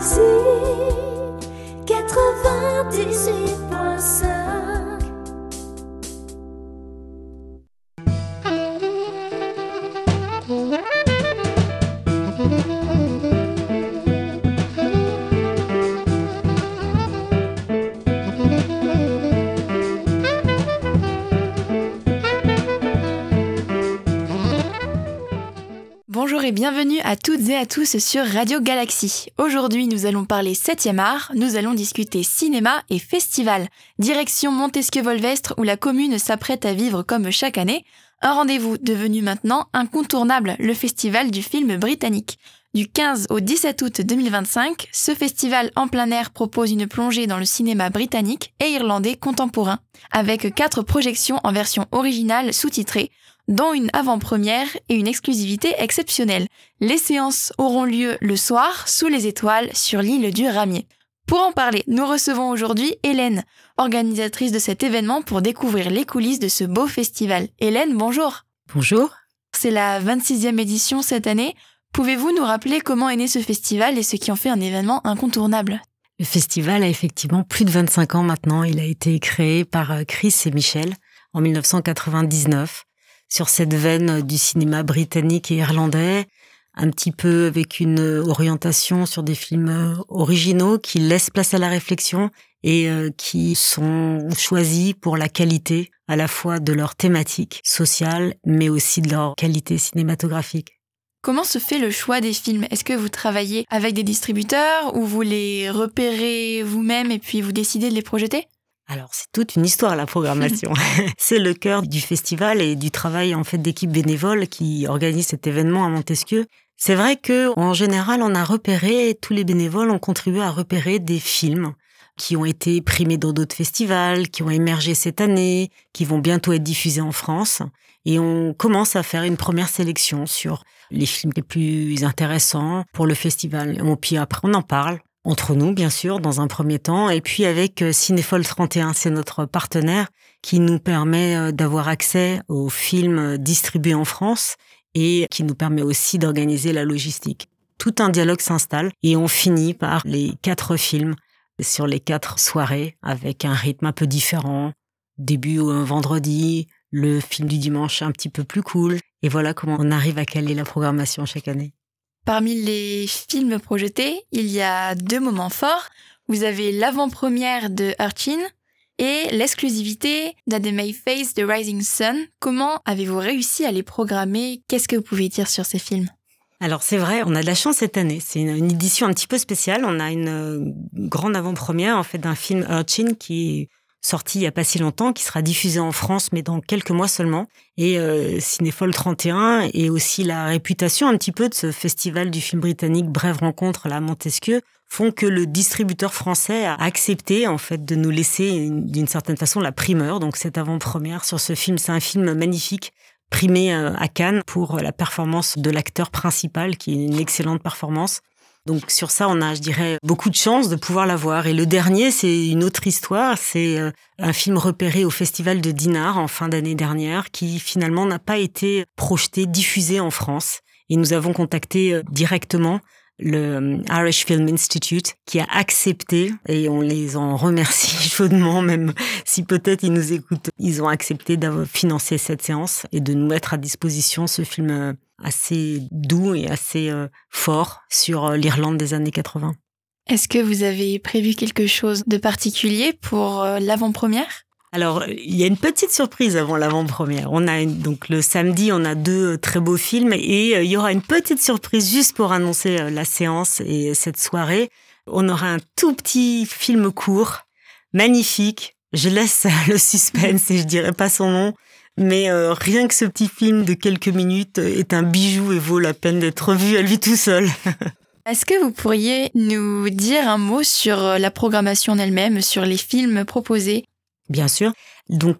Galaxy 98.5. Bonjour et bienvenue à toutes et à tous sur Radio Galaxy. Aujourd'hui, nous allons parler 7e art, nous allons discuter cinéma et festival. Direction Montesquieu-Volvestre où la commune s'apprête à vivre comme chaque année. Un rendez-vous devenu maintenant incontournable, le festival du film britannique. Du 15 au 17 août 2025, ce festival en plein air propose une plongée dans le cinéma britannique et irlandais contemporain, avec 4 projections en version originale sous-titrée, dont une avant-première et une exclusivité exceptionnelle. Les séances auront lieu le soir, sous les étoiles, sur l'île du Ramier. Pour en parler, nous recevons aujourd'hui Hélène, organisatrice de cet événement pour découvrir les coulisses de ce beau festival. Hélène, bonjour. Bonjour. C'est la 26e édition cette année. Pouvez-vous nous rappeler comment est né ce festival et ce qui en fait un événement incontournable ? Le festival a effectivement plus de 25 ans maintenant. Il a été créé par Chris et Michel en 1999. Sur cette veine du cinéma britannique et irlandais, un petit peu avec une orientation sur des films originaux qui laissent place à la réflexion et qui sont choisis pour la qualité à la fois de leur thématique sociale, mais aussi de leur qualité cinématographique. Comment se fait le choix des films ? Est-ce que vous travaillez avec des distributeurs ou vous les repérez vous-même et puis vous décidez de les projeter ? Alors, c'est toute une histoire, la programmation. C'est le cœur du festival et du travail, en fait, d'équipe bénévole qui organise cet événement à Montesquieu. C'est vrai que, en général, on a repéré, tous les bénévoles ont contribué à repérer des films qui ont été primés dans d'autres festivals, qui ont émergé cette année, qui vont bientôt être diffusés en France. Et on commence à faire une première sélection sur les films les plus intéressants pour le festival. Et puis après, on en parle. Entre nous, bien sûr, dans un premier temps, et puis avec Cinéfolle 31, c'est notre partenaire qui nous permet d'avoir accès aux films distribués en France et qui nous permet aussi d'organiser la logistique. Tout un dialogue s'installe et on finit par les 4 films sur les 4 soirées avec un rythme un peu différent. Début un vendredi, le film du dimanche un petit peu plus cool. Et voilà comment on arrive à caler la programmation chaque année. Parmi les films projetés, il y a 2 moments forts. Vous avez l'avant-première de Urchin et l'exclusivité d'Ade May Face de Rising Sun. Comment avez-vous réussi à les programmer ? Qu'est-ce que vous pouvez dire sur ces films ? Alors c'est vrai, on a de la chance cette année. C'est une édition un petit peu spéciale. On a une grande avant-première en fait d'un film Urchin qui est sorti il n'y a pas si longtemps, qui sera diffusé en France, mais dans quelques mois seulement. Et Cinéfolle 31 et aussi la réputation un petit peu de ce festival du film britannique Brève rencontre là à Montesquieu font que le distributeur français a accepté en fait de nous laisser d'une certaine façon la primeur. Donc cette avant-première sur ce film, c'est un film magnifique, primé à Cannes pour la performance de l'acteur principal, qui est une excellente performance. Donc sur ça, on a, je dirais, beaucoup de chance de pouvoir la voir. Et le dernier, c'est une autre histoire. C'est un film repéré au Festival de Dinard en fin d'année dernière qui finalement n'a pas été projeté, diffusé en France. Et nous avons contacté directement le Irish Film Institute qui a accepté, et on les en remercie chaudement, même si peut-être ils nous écoutent, ils ont accepté de financer cette séance et de nous mettre à disposition ce film assez doux et assez fort sur l'Irlande des années 80. Est-ce que vous avez prévu quelque chose de particulier pour l'avant-première ? Alors, il y a une petite surprise avant l'avant-première. Donc le samedi, on a 2 très beaux films et il y aura une petite surprise juste pour annoncer la séance et cette soirée. On aura un tout petit film court, magnifique. Je laisse le suspense et je dirai pas son nom. Mais rien que ce petit film de quelques minutes est un bijou et vaut la peine d'être vu à lui tout seul. Est-ce que vous pourriez nous dire un mot sur la programmation en elle-même, sur les films proposés ? Bien sûr. Donc,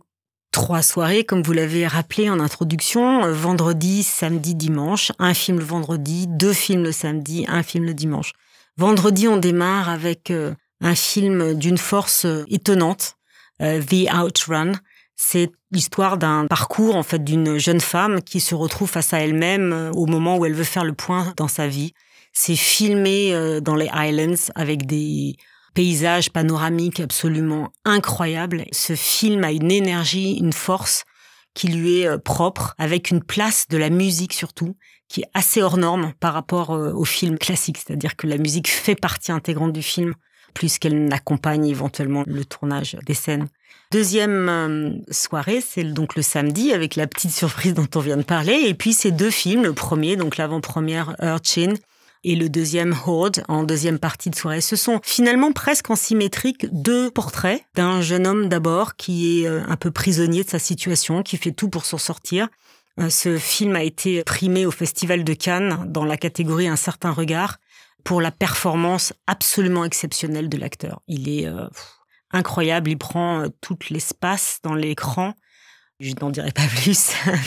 3 soirées, comme vous l'avez rappelé en introduction, vendredi, samedi, dimanche. Un film le vendredi, 2 films le samedi, un film le dimanche. Vendredi, on démarre avec un film d'une force étonnante, The Outrun. C'est l'histoire d'un parcours en fait d'une jeune femme qui se retrouve face à elle-même au moment où elle veut faire le point dans sa vie. C'est filmé dans les Highlands avec des paysages panoramiques absolument incroyables. Ce film a une énergie, une force qui lui est propre, avec une place de la musique surtout, qui est assez hors norme par rapport au film classique. C'est-à-dire que la musique fait partie intégrante du film, plus qu'elle n'accompagne éventuellement le tournage des scènes. Deuxième soirée, c'est donc le samedi, avec la petite surprise dont on vient de parler. Et puis ces 2 films, le premier, donc l'avant-première Urchin, et le deuxième Horde, en deuxième partie de soirée. Ce sont finalement presque en symétrique 2 portraits d'un jeune homme d'abord qui est un peu prisonnier de sa situation, qui fait tout pour s'en sortir. Ce film a été primé au Festival de Cannes dans la catégorie Un certain regard pour la performance absolument exceptionnelle de l'acteur. Il est incroyable, il prend tout l'espace dans l'écran. Je n'en dirai pas plus.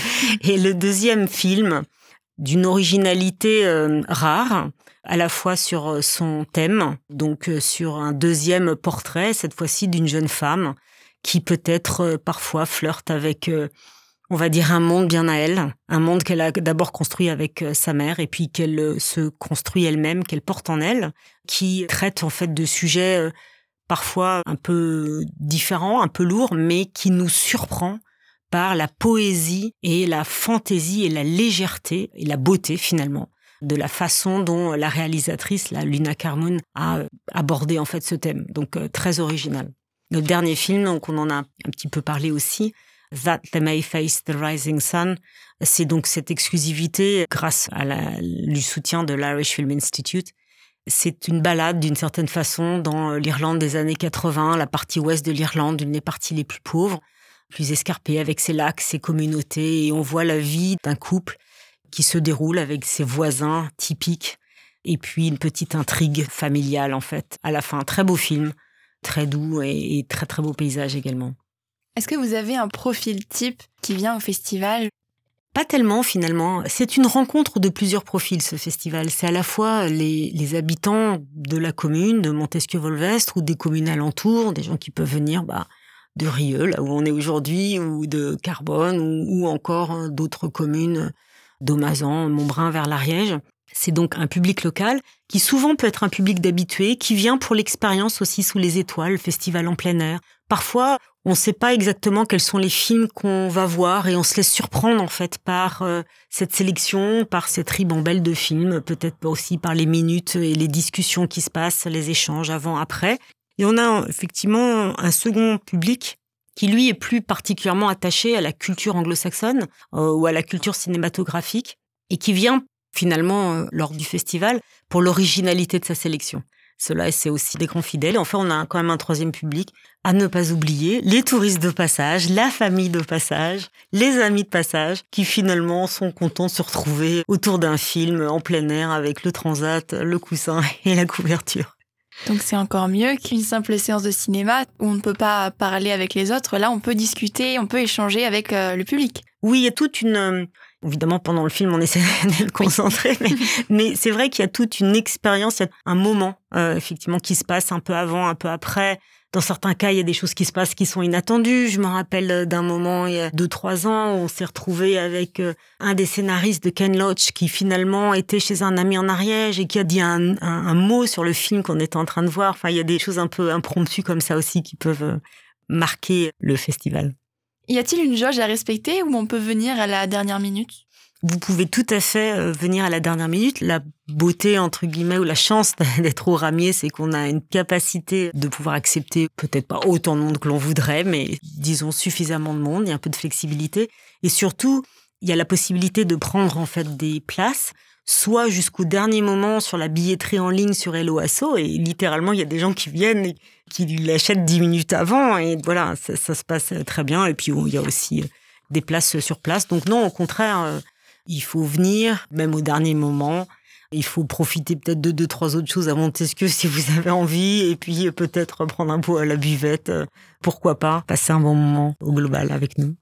Et le deuxième film, d'une originalité rare, à la fois sur son thème, donc sur un deuxième portrait, cette fois-ci d'une jeune femme qui peut-être parfois flirte avec, on va dire, un monde bien à elle, un monde qu'elle a d'abord construit avec sa mère et puis qu'elle se construit elle-même, qu'elle porte en elle, qui traite en fait de sujets parfois un peu différents, un peu lourds, mais qui nous surprend par la poésie et la fantaisie et la légèreté et la beauté finalement de la façon dont la réalisatrice, Luna Carmoon, a abordé en fait ce thème. Donc très original. Notre dernier film, donc on en a un petit peu parlé aussi, That They May Face the Rising Sun, c'est donc cette exclusivité grâce à du soutien de l'Irish Film Institute. C'est une balade d'une certaine façon dans l'Irlande des années 80, la partie ouest de l'Irlande, une des parties les plus pauvres, plus escarpée, avec ses lacs, ses communautés, et on voit la vie d'un couple qui se déroule avec ses voisins typiques, et puis une petite intrigue familiale en fait. À la fin, un très beau film, très doux et très très beau paysage également. Est-ce que vous avez un profil type qui vient au festival ? Pas tellement finalement. C'est une rencontre de plusieurs profils ce festival. C'est à la fois les habitants de la commune, de Montesquieu-Volvestre ou des communes alentours, des gens qui peuvent venir de Rieux, là où on est aujourd'hui, ou de Carbone, ou encore d'autres communes, d'Aumazan, Montbrun vers l'Ariège. C'est donc un public local qui souvent peut être un public d'habitués, qui vient pour l'expérience aussi sous les étoiles, le festival en plein air. Parfois, on ne sait pas exactement quels sont les films qu'on va voir et on se laisse surprendre en fait par cette sélection, par cette ribambelle de films, peut-être aussi par les minutes et les discussions qui se passent, les échanges avant, après. Et on a effectivement un second public qui, lui, est plus particulièrement attaché à la culture anglo-saxonne ou à la culture cinématographique et qui vient finalement lors du festival pour l'originalité de sa sélection. Cela, c'est aussi des grands fidèles. Enfin, on a quand même un troisième public à ne pas oublier, les touristes de passage, la famille de passage, les amis de passage, qui finalement sont contents de se retrouver autour d'un film en plein air avec le transat, le coussin et la couverture. Donc c'est encore mieux qu'une simple séance de cinéma où on ne peut pas parler avec les autres. Là, on peut discuter, on peut échanger avec le public. Oui, il y a toute une... Évidemment, pendant le film, on essaie de le concentrer, mais c'est vrai qu'il y a toute une expérience, il y a un moment, effectivement, qui se passe un peu avant, un peu après. Dans certains cas, il y a des choses qui se passent qui sont inattendues. Je me rappelle d'un moment, il y a 2-3 ans, où on s'est retrouvé avec un des scénaristes de Ken Loach qui finalement était chez un ami en Ariège et qui a dit un mot sur le film qu'on était en train de voir. Enfin, il y a des choses un peu impromptues comme ça aussi qui peuvent marquer le festival. Y a-t-il une jauge à respecter ou on peut venir à la dernière minute ? Vous pouvez tout à fait venir à la dernière minute. La beauté, entre guillemets, ou la chance d'être au Ramier, c'est qu'on a une capacité de pouvoir accepter peut-être pas autant de monde que l'on voudrait, mais disons suffisamment de monde, il y a un peu de flexibilité. Et surtout, il y a la possibilité de prendre en fait des places, soit jusqu'au dernier moment sur la billetterie en ligne sur Hello Asso, et littéralement, il y a des gens qui viennent et qui l'achètent 10 minutes avant, et voilà, ça se passe très bien. Et puis, il y a aussi des places sur place. Donc non, au contraire... Il faut venir, même au dernier moment. Il faut profiter peut-être de 2-3 autres choses à Montesquieu si vous avez envie. Et puis peut-être prendre un pot à la buvette. Pourquoi pas passer un bon moment au global avec nous.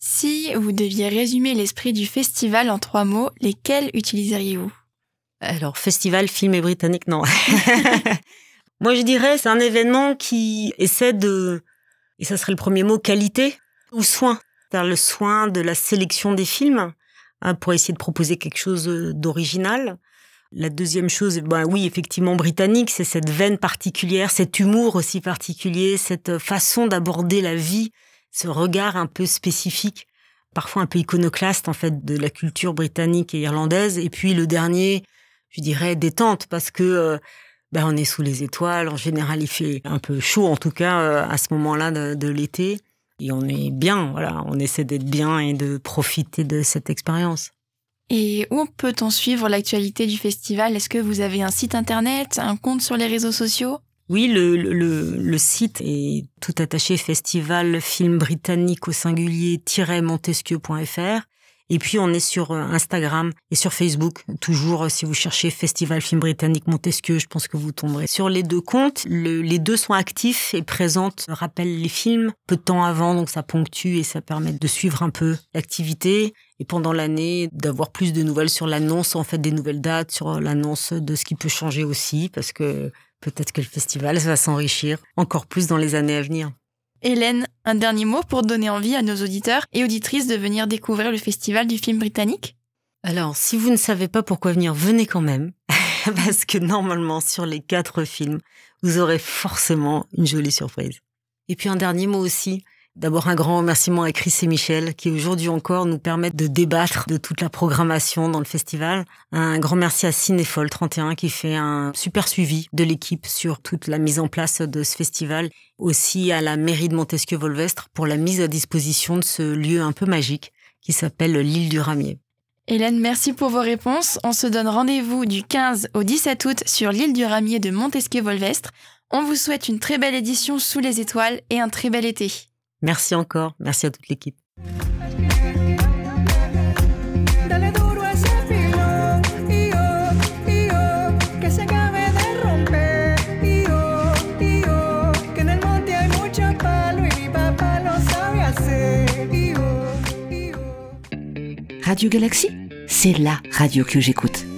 Si vous deviez résumer l'esprit du festival en 3 mots, lesquels utiliseriez-vous ? Alors, festival, film et britannique, non. Moi, je dirais c'est un événement qui essaie de... Et ça serait le premier mot, qualité ou soin. C'est-à-dire le soin de la sélection des films, pour essayer de proposer quelque chose d'original, La deuxième chose, oui, effectivement, britannique, c'est cette veine particulière, cet humour aussi particulier, cette façon d'aborder la vie, ce regard un peu spécifique, parfois un peu iconoclaste, en fait, de la culture britannique et irlandaise. Et puis, le dernier, je dirais, détente, parce que, on est sous les étoiles. En général, il fait un peu chaud, en tout cas, à ce moment-là de l'été. Et on est bien, voilà. On essaie d'être bien et de profiter de cette expérience. Et où peut-on suivre l'actualité du festival ? Est-ce que vous avez un site internet, un compte sur les réseaux sociaux ? Oui, le site est tout attaché, festival film britannique au singulier -montesquieu.fr. Et puis on est sur Instagram et sur Facebook. Toujours, si vous cherchez Festival film britannique Montesquieu, je pense que vous tomberez sur les deux comptes. Les deux sont actifs et présentent, rappellent les films peu de temps avant, donc ça ponctue et ça permet de suivre un peu l'activité. Et pendant l'année, d'avoir plus de nouvelles sur l'annonce, en fait, des nouvelles dates, sur l'annonce de ce qui peut changer aussi, parce que peut-être que le festival va s'enrichir encore plus dans les années à venir. Hélène, un dernier mot pour donner envie à nos auditeurs et auditrices de venir découvrir le festival du film britannique ? Alors, si vous ne savez pas pourquoi venir, venez quand même. Parce que normalement, sur les 4 films, vous aurez forcément une jolie surprise. Et puis un dernier mot aussi. D'abord, un grand remerciement à Chris et Michel, qui aujourd'hui encore nous permettent de débattre de toute la programmation dans le festival. Un grand merci à Cinéphole 31, qui fait un super suivi de l'équipe sur toute la mise en place de ce festival. Aussi à la mairie de Montesquieu-Volvestre pour la mise à disposition de ce lieu un peu magique qui s'appelle l'île du Ramier. Hélène, merci pour vos réponses. On se donne rendez-vous du 15 au 17 août sur l'île du Ramier de Montesquieu-Volvestre. On vous souhaite une très belle édition sous les étoiles et un très bel été. Merci encore, merci à toute l'équipe. Radio Galaxy, c'est la radio que j'écoute.